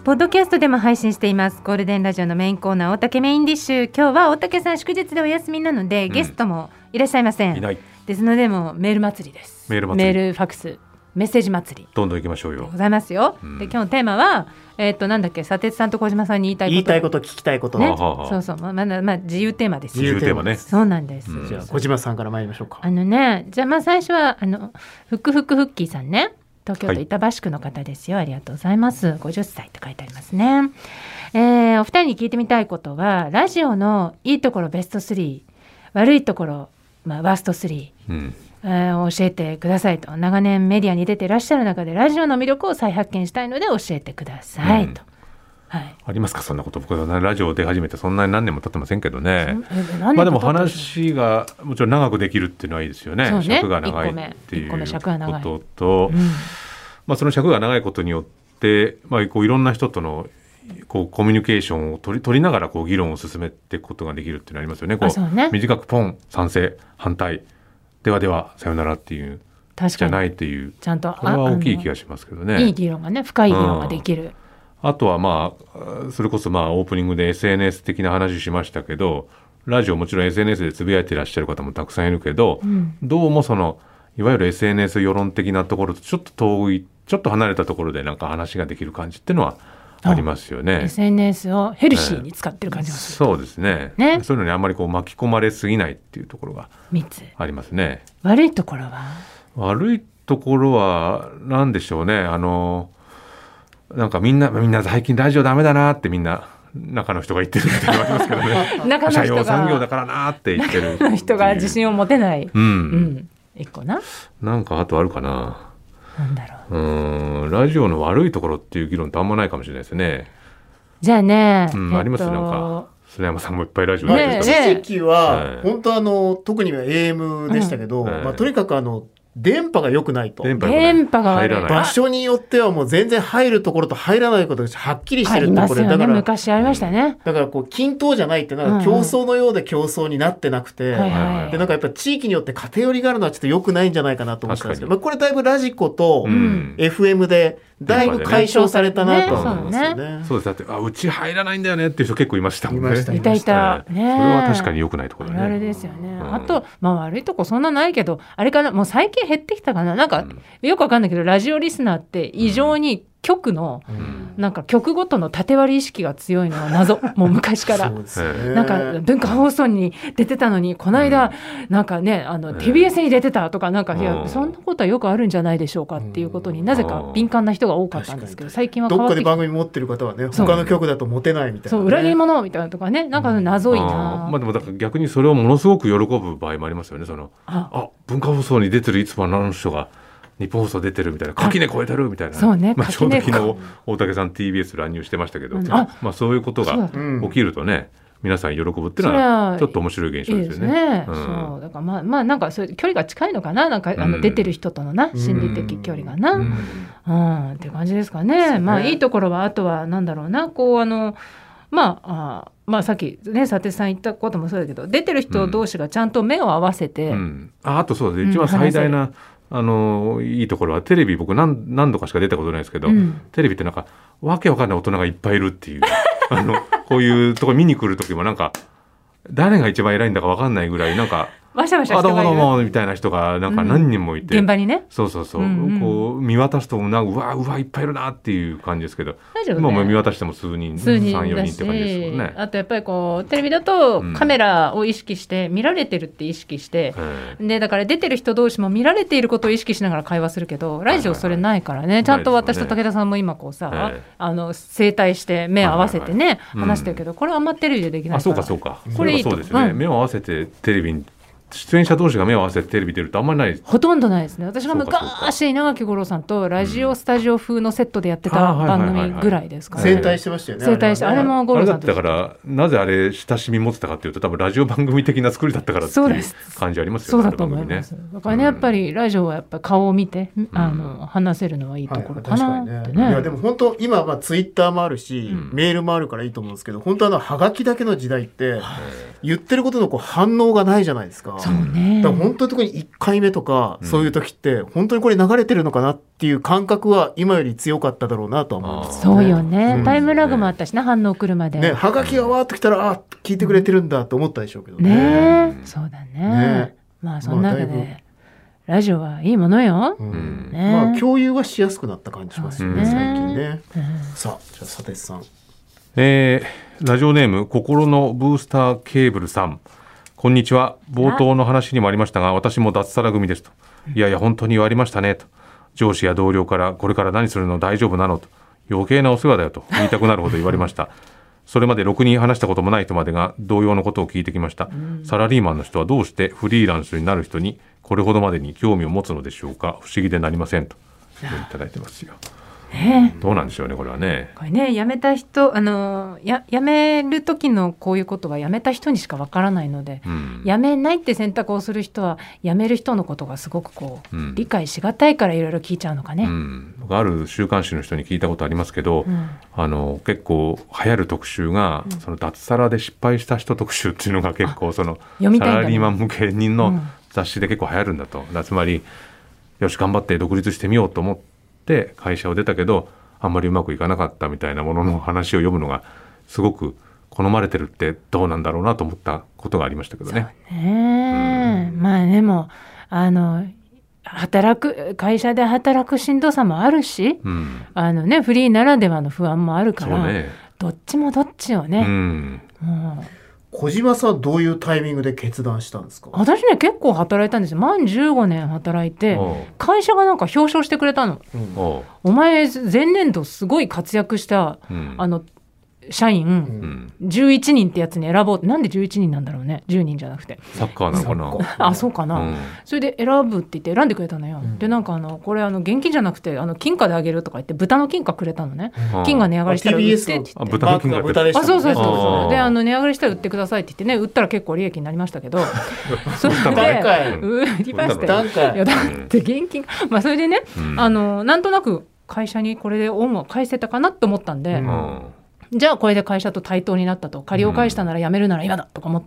ポッドキャストでも配信しています。ゴールデンラジオのメインコーナー大竹メインディッシュ。今日は大竹さん祝日でお休みなので、ゲストもいらっしゃいません。 いないですのでもうメール祭りです。メールファックスメッセージ祭りどんどん行きましょうよ。 ございますよ、で今日のテーマはなんだっけ、砂鉄さんと小島さんに言いたいこと聞きたいことね。そうそう、自由テーマです。 自由テーマね。 そうなんです、 じゃあ小島さんから参りましょうか。 じゃあ最初はふっくふっくふっきーさんね、東京都板橋区の方ですよ、ありがとうございます。50歳と書いてありますね。お二人に聞いてみたいことは、ラジオのいいところベスト3、悪いところ、ワースト3、教えてくださいと。長年メディアに出ていらっしゃる中でラジオの魅力を再発見したいので教えてくださいと、ありますかそんなこと。僕はラジオ出始めてそんなに何年も経ってませんけどね。でも話がもちろん長くできるっていうのはいいですよね。尺が長いっていうことと、その尺が長いことによって、こういろんな人とのこうコミュニケーションを取りながらこう議論を進めていくことができるっていうのありますよね。短くポン、賛成、反対、ではではさよならっていうじゃないっていう、 ちゃんとこれは大きい気がしますけどね。 いい議論がね、深い議論ができる。 あとはそれこそオープニングで SNS 的な話しましたけど、ラジオもちろん SNS でつぶやいていらっしゃる方もたくさんいるけど、どうもいわゆる SNS 世論的なところとちょっと遠い、ちょっと離れたところでなんか話ができる感じっていうのはありますよね。 SNS をヘルシーに使ってる感じがする、 そうですね。そういうのにあんまり巻き込まれすぎないっていうところがありますね。 悪いところは何でしょうね。なんかみんな最近ラジオダメだなってみんな中の人が言ってるみたいなのありますけどね。 中の人が社用産業だからなって言ってる中の人が自信を持てない、一個なんかあとあるかな。 なんだろう。 ラジオの悪いところっていう議論ってあんまないかもしれないですね。 じゃあね、 あります。なんか須山さんもいっぱいラジオやってる。 一時期は本当特には AM でしたけど、とにかく電波が良くないと。 電波が悪い。 場所によってはもう全然入るところと入らないことがはっきりしてるってこれだから昔ありましたね。 だから均等じゃないってなんか競争のようで競争になってなくて、でなんかやっぱ地域によって偏りがあるのはちょっと良くないんじゃないかなと思ったんですけど、これだいぶラジコと FM でだいぶ解消されたなと思いますよね。 そうです。だってうち入らないんだよねっていう人結構いましたもんね。 いた。それは確かに良くないところだね。 あれですよね。あと悪いとこそんなないけど、あれかな、もう最近減ってきたかな。なんかよくわかんないけど、ラジオリスナーって異常に局のなんか局ごとの縦割り意識が強いのは謎。もう昔からなんか文化放送に出てたのに、この間なんかねTBS に出てたとか、なんかいやそんなことはよくあるんじゃないでしょうかっていうことになぜか敏感な人が多かったんですけど、最近はどっかで番組持ってる方はね、他の局だと持てないみたいな、 裏切り者みたいなとかね、なんか謎いな。 でもだから逆にそれをものすごく喜ぶ場合もありますよね。文化放送に出てるいつもあの人が日本放送出てるみたいな、垣根超えてるみたいな。 そうね。 ちょうど昨日大竹さん TBS 乱入してましたけど、そういうことが起きるとね、皆さん喜ぶっていうのはちょっと面白い現象ですよね。 そうだからなんかそういう距離が近いのかな、なんか出てる人との心理的距離がな、って感じですかね。いいところはあとはなんだろうな、さっきね佐哲さん言ったこともそうだけど、出てる人同士がちゃんと目を合わせて、 あとそうです。一番最大ないいところは、テレビ僕何度かしか出たことないですけど、テレビってなんかわけわかんない大人がいっぱいいるっていうこういうとこ見に来る時もなんか誰が一番偉いんだかわかんないぐらい、なんかわしゃわしゃ人がいる、 どうもみたいな人がなんか何人もいて、 現場にね、 そう、こう見渡すとうわいっぱいいるなっていう感じですけど、今も見渡しても数人3、4人って感じですもんね。 あとやっぱりテレビだとカメラを意識して見られてるって意識して、でだから出てる人同士も見られていることを意識しながら会話するけど、ラジオそれないからね。ちゃんと私と武田さんも今正対して目を合わせてね、話してるけど、これはあんまテレビでできないから。 そうか。これいいと。そうですね。目を合わせてテレビに出演者同士が目を合わせてテレビ出るとあんまりないです。 ほとんどないですね。私が昔稲垣吾郎さんとラジオスタジオ風のセットでやってた番組ぐらいですかね。 整体してましたよね。 整体して、あれも吾郎さんと。 だからなぜあれ親しみ持ってたかっていうと、多分ラジオ番組的な作りだったからっていう感じありますよね。 そうだと思います。だからね、やっぱりラジオはやっぱ顔を見て話せるのはいいところかなってね。 いやでも本当今ツイッターもあるし、メールもあるからいいと思うんですけど、本当はがきだけの時代って言ってることのこう反応がないじゃないですか。 そうね。 だから本当に特に1回目とかそういう時って本当にこれ流れてるのかなっていう感覚は今より強かっただろうなとは思います、ね。 そうよね。タイムラグもあったしな、反応来るまで。 ね、はがきがわーっと来たら聞いてくれてるんだと思ったでしょうけどね。 ね、そうだね。まあそんな中でラジオはいいものよ。 まあ共有はしやすくなった感じしますよね、最近ね。さあ、じゃあ佐哲さん。 ラジオネーム心のブースターケーブルさん、こんにちは。冒頭の話にもありましたが、私も脱サラ組ですと。いやいや本当に言われましたねと。上司や同僚からこれから何するの大丈夫なのと、余計なお世話だよと言いたくなるほど言われました。それまでろくに話したこともない人までが同様のことを聞いてきました。サラリーマンの人はどうしてフリーランスになる人にこれほどまでに興味を持つのでしょうか。不思議でなりませんといただいてますよ。どうなんでしょうね、これはね。 これね、辞めた人、辞める時のこういうことは辞めた人にしかわからないので、辞めないって選択をする人は辞める人のことがすごくこう、理解しがたいからいろいろ聞いちゃうのかね。 僕ある週刊誌の人に聞いたことありますけど、結構流行る特集が、その脱サラで失敗した人特集っていうのが結構そのサラリーマン向けの雑誌で結構流行るんだと。つまりよし頑張って独立してみようと思ってで会社を出たけどあんまりうまくいかなかったみたいなものの話を読むのがすごく好まれてるってどうなんだろうなと思ったことがありましたけどね。 まあでも会社で働くしんどさもあるし、フリーならではの不安もあるから、どっちもどっちをね。 小島さんはどういうタイミングで決断したんですか？ 私ね結構働いたんですよ。満15年働いて会社がなんか表彰してくれたの。お前前年度すごい活躍した、社員、11人ってやつに選ぼうって。なんで11人なんだろうね、10人じゃなくて。 サッカーなのかな。 あ、そうかな、それで選ぶって言って選んでくれたのよ。でなんかこれ現金じゃなくて金貨であげるとか言って豚の金貨くれたのね。金が値上がりしたら売ってって言って。 豚の金貨でしたそうで値上がりしたら売ってくださいって言ってね、売ったら結構利益になりましたけどそれで売りましたよ。いやだって現金それでね、なんとなく会社にこれで恩を返せたかなと思ったんで、じゃあこれで会社と対等になったと。借りを返したなら辞めるなら今だとか思って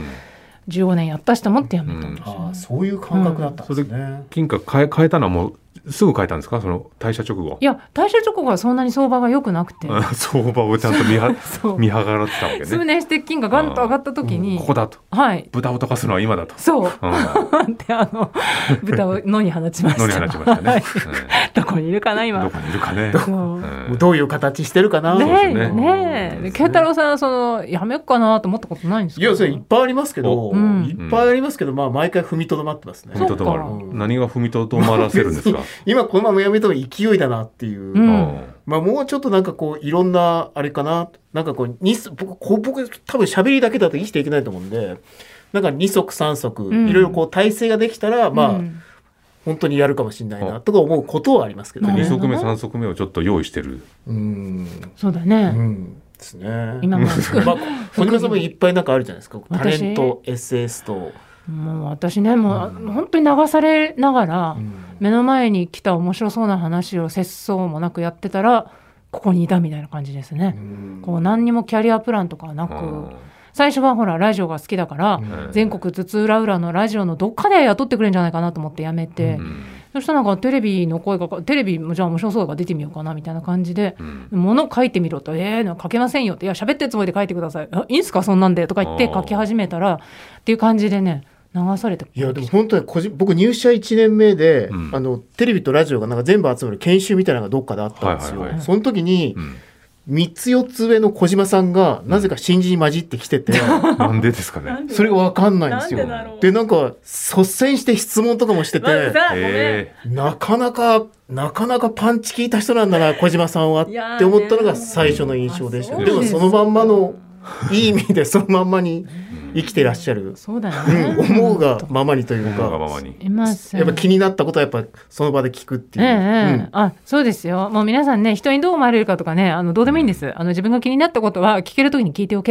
、15年やったしと思って辞めたんですよ。 そういう感覚だったんですね。それで金貨変えたのはもうすぐ変えたんですか、その退社直後。 いや退社直後はそんなに相場が良くなくて相場をちゃんと見計らってたわけね。 数年して金がガンと上がった時に、 ここだと、豚を溶かすのは今だと。 そう、で豚を野に放ちました。 野に放ちましたね。 どこにいるかな今。 どこにいるかね。 どういう形してるかな。 慶太郎さんやめようかなと思ったことないんですか？ いやそれいっぱいありますけど、毎回踏みとどまってますね。 踏みとどまる。何が踏みとどまらせるんですか？ 今このままやめた方が勢いだなっていう、もうちょっとなんかこういろんなあれかな、なんかこう僕多分喋りだけだと生きていけないと思うんで、なんか2足3足いろいろこう体制ができたら、本当にやるかもしれないなとか思うことはありますけどね。 2足目3足目をちょっと用意してる。 そうだね。 ですね。 今も小島さんもいっぱいなんかあるじゃないですか。タレント SS と。 もう私ね本当に流されながら、目の前に来た面白そうな話を節操もなくやってたらここにいたみたいな感じですね。こう何にもキャリアプランとかはなく、最初はほらラジオが好きだから、全国津々浦々のラジオのどっかで雇ってくれるんじゃないかなと思って辞めて、そしたらなんかテレビの声がテレビもじゃあ面白そうだから出てみようかなみたいな感じで、物書いてみろと書けませんよって、いや喋ってるつもりで書いてください、いいんすかそんなんでとか言って書き始めたらっていう感じでね流されて。 いやでも本当に僕入社1年目で、テレビとラジオがなんか全部集まる研修みたいなのがどっかであったんですよ。その時に、3つ4つ上の小島さんがなぜか新人に混じってきてて、 なんでですかね。 それが分かんないんですよ。でなんか率先して質問とかもしてて、なかなかパンチ効いた人なんだな小島さんはって思ったのが最初の印象でした。でもそのまんまのいい意味でそのまんまに生きてらっしゃる。 そうだね、 思うがままにというか、やっぱ気になったことはやっぱその場で聞くっていう、 そうですよ。もう皆さんね、人にどう思われるかとかね、どうでもいいんです。自分が気になったことは聞けるときに聞いておけ。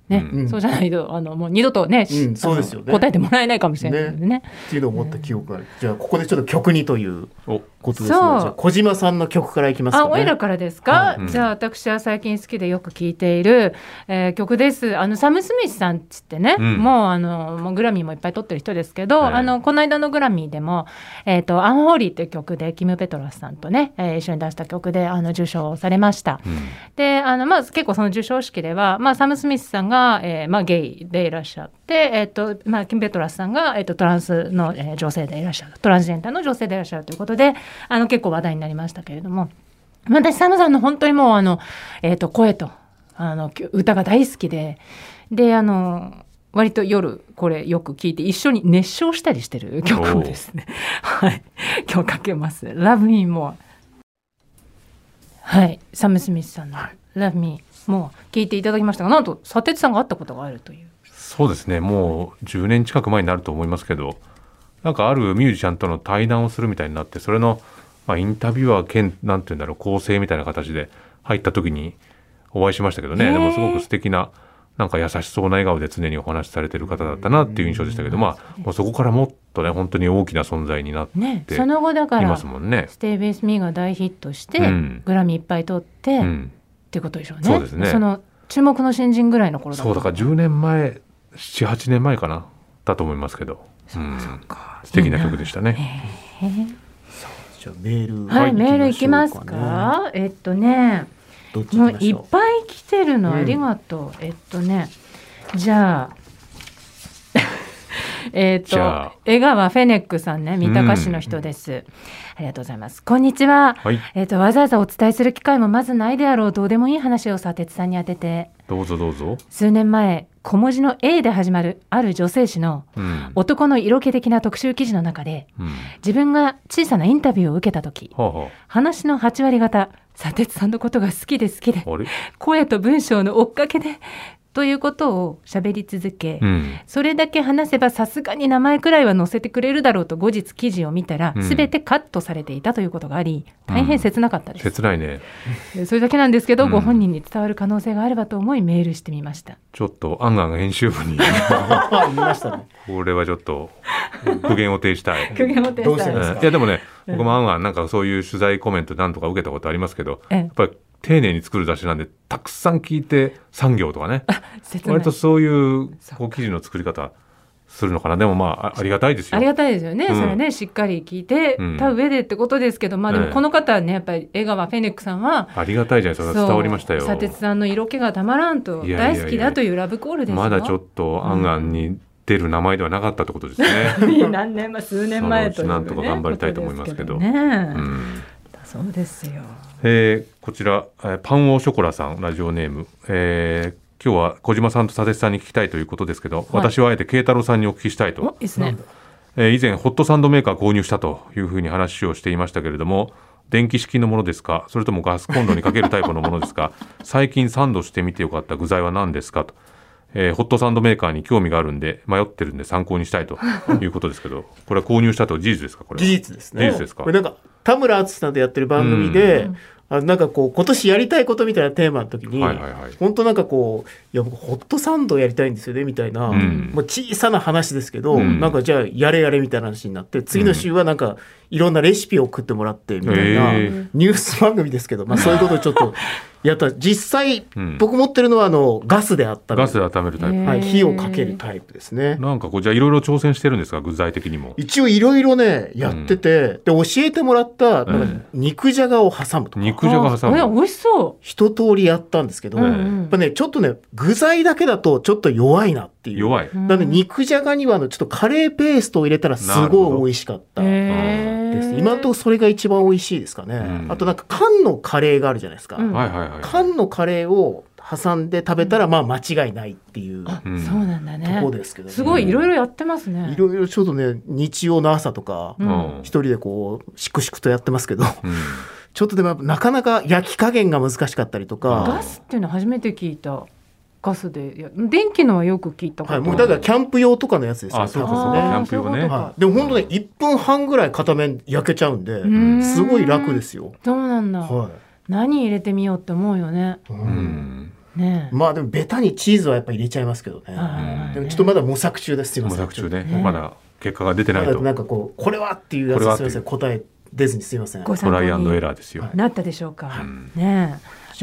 ね、そうじゃないともう二度とね、 そうですよね、 答えてもらえないかもしれないのでね。 っていうのを思った記憶がある。じゃあここでちょっと曲にということですね。じゃあ小島さんの曲からいきますかね。 おいらからですか、じゃあ私は最近好きでよく聴いている、曲です。サム・スミスさんっつってね、もうグラミーもいっぱい取ってる人ですけど、この間のグラミーでも、アンホーリーっていう曲でキム・ペトラスさんとね、一緒に出した曲で受賞されました。で結構その授賞式では、サム・スミスさんがゲイでいらっしゃって、キム・ペトラスさんが、トランスの、女性でいらっしゃる、トランスジェンダーの女性でいらっしゃるということで結構話題になりましたけれども、私サムさんの本当にもう声と歌が大好きで割と夜これよく聴いて一緒に熱唱したりしてる曲をですねはい、今日かけます。 Love Me More。 はい、サム・スミスさんの Love Me More聴いていただきましたが、なんと砂鉄さんが会ったことがあるという。 そうですね、もう10年近く前になると思いますけど、なんかあるミュージシャンとの対談をするみたいになって、それの、インタビュアー兼なんていうんだろう、構成みたいな形で入った時にお会いしましたけどね。でもすごく素敵な、なんか優しそうな笑顔で常にお話しされてる方だったなっていう印象でしたけど、もうそこからもっとね本当に大きな存在になっていますもんね。 その後だからステイ・ウィズ・ミーが大ヒットして、グラミーいっぱい取って、っていうことでしょうね。 そうですね。 その注目の新人ぐらいの頃だった。 そうだから10年前7、8年前かなだと思いますけど、素敵な曲でしたね。 じゃあメール、 メールいきますか。もういっぱい来てるの、ありがとう。じゃあ江川フェネックさんね、三鷹市の人です。ありがとうございます。こんにちは。わざわざお伝えする機会もまずないであろうどうでもいい話を砂鉄さんに当てて。 どうぞどうぞ。 数年前小文字の A で始まるある女性誌の男の色気的な特集記事の中で、自分が小さなインタビューを受けた時、話の8割方砂鉄さんのことが好きで声と文章の追っかけでということを喋り続け、それだけ話せばさすがに名前くらいは載せてくれるだろうと後日記事を見たら、全てカットされていたということがあり、大変切なかったです。 切ないね。 それだけなんですけど、ご本人に伝わる可能性があればと思いメールしてみました。 ちょっとアンアン編集部にこれはちょっと苦言を呈したい。 苦言を呈したい。 いやでもね、僕もアンアンなんかそういう取材コメントなんとか受けたことありますけど、やっぱり丁寧に作る雑誌なんでたくさん聞いて産業とかね、割とそういう記事の作り方するのかな。でもありがたいですよ。 ありがたいですよね、それね、しっかり聞いてた上でってことですけど、でもこの方はね、やっぱり江川フェネックさんはありがたいじゃないですか。伝わりましたよ。 砂鉄さんの色気がたまらんと大好きだというラブコールですよ。 まだちょっとアンアンに出る名前ではなかったってことですね。 数年前というね、 なんとか頑張りたいと思いますけど。 そうですよ。 こちらパンオショコラさん、ラジオネーム、今日は小島さんと砂鉄さんに聞きたいということですけど、私はあえて慶太郎さんにお聞きしたいと。 いいですね。 以前ホットサンドメーカー購入したというふうに話をしていましたけれども、電気式のものですか、それともガスコンロにかけるタイプのものですか、最近サンドしてみてよかった具材は何ですかと。ホットサンドメーカーに興味があるんで迷ってるんで参考にしたいということですけど、これは購入したと事実ですか。これ事実ですね。 事実ですか。 これなんか田村淳さんとやってる番組で、なんかこう今年やりたいことみたいなテーマの時に、本当なんかこう、いや僕ホットサンドやりたいんですよねみたいな、もう小さな話ですけど、なんかじゃあやれみたいな話になって、次の週はなんかいろんなレシピを送ってもらってみたいな、ニュース番組ですけど、そういうことをちょっとやった。実際、僕持ってるのはガスで温めるタイプ、 火をかけるタイプですね。 なんかじゃあいろいろ挑戦してるんですか、具材的にも。 一応いろいろねやってて、で教えてもらった肉じゃがを挟むとか、 肉じゃが挟む、 美味しそう。 一通りやったんですけど、やっぱねちょっとね具材だけだとちょっと弱いなっていう。 弱い。 なので肉じゃがにはちょっとカレーペーストを入れたらすごい美味しかったです。今のところそれが一番美味しいですかね。あとなんか缶のカレーがあるじゃないですか。缶のカレーを挟んで食べたら間違いないっていう、 そうなんだね。 とこですけどね。 すごいいろいろやってますね。 いろいろちょっとね日曜の朝とか一人でこうしくしくとやってますけど、ちょっとでもなかなか焼き加減が難しかったりとか。 ガスっていうのは初めて聞いた。ガスで電気のはよく聞いたこと。 もうだからキャンプ用とかのやつですよ。 そうですね。キャンプ用ね。 でも本当ね1分半ぐらい片面焼けちゃうんで、すごい楽ですよ。 そうなんだ。何入れてみようって思うよね。 ね、 まあでもベタにチーズはやっぱり入れちゃいますけどね。でもちょっとまだ模索中です。 模索中で、まだ結果が出てないと。 なんかこれはっていうやつすみません、答え出ずにすみません。 トライアンドエラーですよ。 なったでしょうか。ね。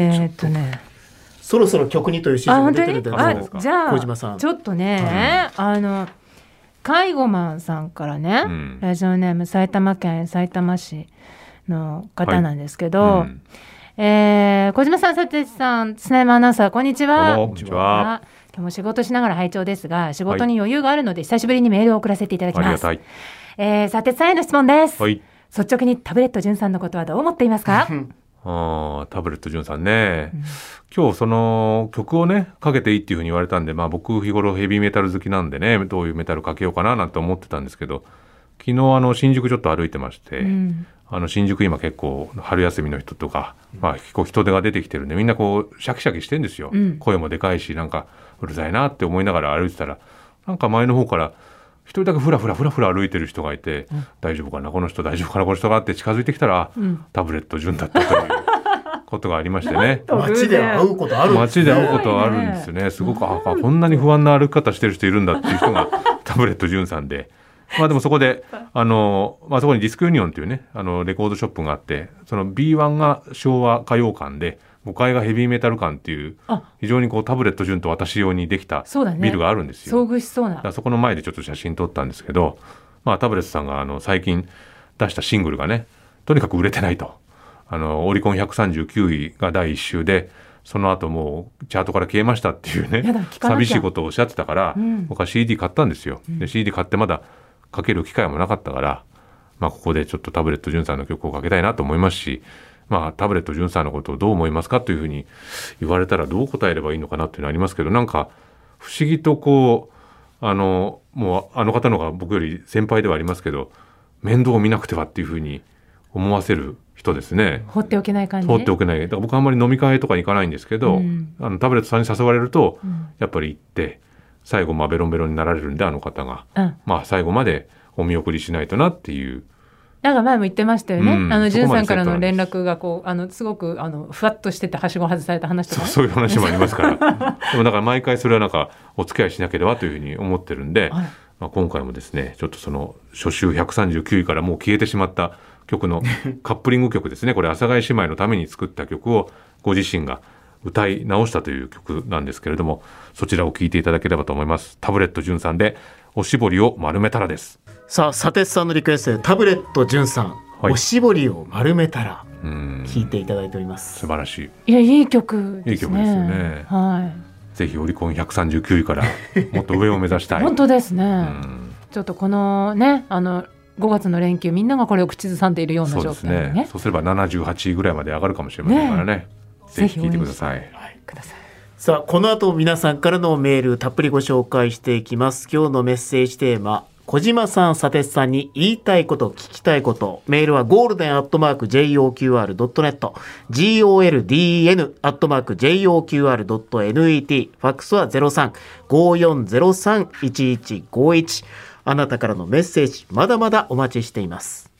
そろそろ曲にという指示が出てるんですか。 じゃあ小島さん。 ちょっとね、介護マンさんからね、ラジオネーム埼玉県さいたま市の方なんですけど、小島さん、佐哲さん、砂山アナウンサー、こんにちは。 こんにちは。 今日も仕事しながら拝聴ですが、仕事に余裕があるので、久しぶりにメールを送らせていただきます。佐哲さんへの質問です。率直にタブレット純さんのことはどう思っていますか？ タブレット純さんね、今日その曲をねかけていいっていうふうに言われたんで、僕日頃ヘビーメタル好きなんでね、どういうメタルかけようかななんて思ってたんですけど、昨日新宿ちょっと歩いてまして、新宿今結構春休みの人とか、結構人手が出てきてるんで、みんなこうシャキシャキしてんですよ、声もでかいし、なんかうるさいなって思いながら歩いてたら、なんか前の方から一人だけフラフラ歩いてる人がいて、大丈夫かなこの人、大丈夫かなこの人がって近づいてきたら、タブレット純だったということがありましてね。 街で会うことあるんですね。 街で会うことあるんですよね。すごくこんなに不安な歩き方してる人いるんだっていう人がタブレット純さんで、でもそこでそこにディスクユニオンっていうねレコードショップがあって、その B1 が昭和歌謡館で、5階がヘビーメタル館っていう非常にタブレット純と私用にできたビルがあるんですよ。 遭遇しそうな。 そこの前でちょっと写真撮ったんですけど、タブレットさんが最近出したシングルがね、とにかく売れてないと。オリコン139位が第1週で、その後もうチャートから消えましたっていうね、寂しいことをおっしゃってたから、僕は CD 買ったんですよ。で CD 買ってまだかける機会もなかったから、ここでちょっとタブレット純さんの曲をかけたいなと思いますし、タブレット純さんのことをどう思いますかというふうに言われたらどう答えればいいのかなっていうのはありますけど、なんか不思議ともう方の方が僕より先輩ではありますけど、面倒を見なくてはっていうふうに思わせる人ですね。 放っておけない感じ。 放っておけない。だから僕はあんまり飲み会とか行かないんですけど、タブレットさんに誘われると、やっぱり行って最後ベロンベロンになられるんで、あの方が、最後までお見送りしないとなっていう。 なんか前も言ってましたよね。純さんからの連絡がすごくふわっとしてて、はしご外された話とか、 そういう話もありますからでもだから毎回それはなんかお付き合いしなければというふうに思ってるんで、今回もですね、ちょっとその初週139位からもう消えてしまった曲のカップリング曲ですね。これ阿佐ヶ谷姉妹のために作った曲をご自身が歌い直したという曲なんですけれども、そちらを聴いていただければと思います。タブレット純さんでおしぼりを丸めたらです。 さあ、佐哲さんのリクエストでタブレット純さん、おしぼりを丸めたら聴いていただいております。 素晴らしい。 いや、いい曲ですね。 いい曲ですよね。ぜひオリコン139位からもっと上を目指したい。 本当ですね。ちょっとこのね、5月の連休、みんながこれを口ずさんでいるような状況ですね。そうすれば78位ぐらいまで上がるかもしれませんからね。ぜひ聴いてください。 さあ、この後皆さんからのメールたっぷりご紹介していきます。今日のメッセージテーマ、小島さん、佐哲さんに言いたいこと、聞きたいこと。メールはgolden@joqr.net、golden@joqr.net、ファックスは 03-5403-1151。あなたからのメッセージ、まだまだお待ちしています。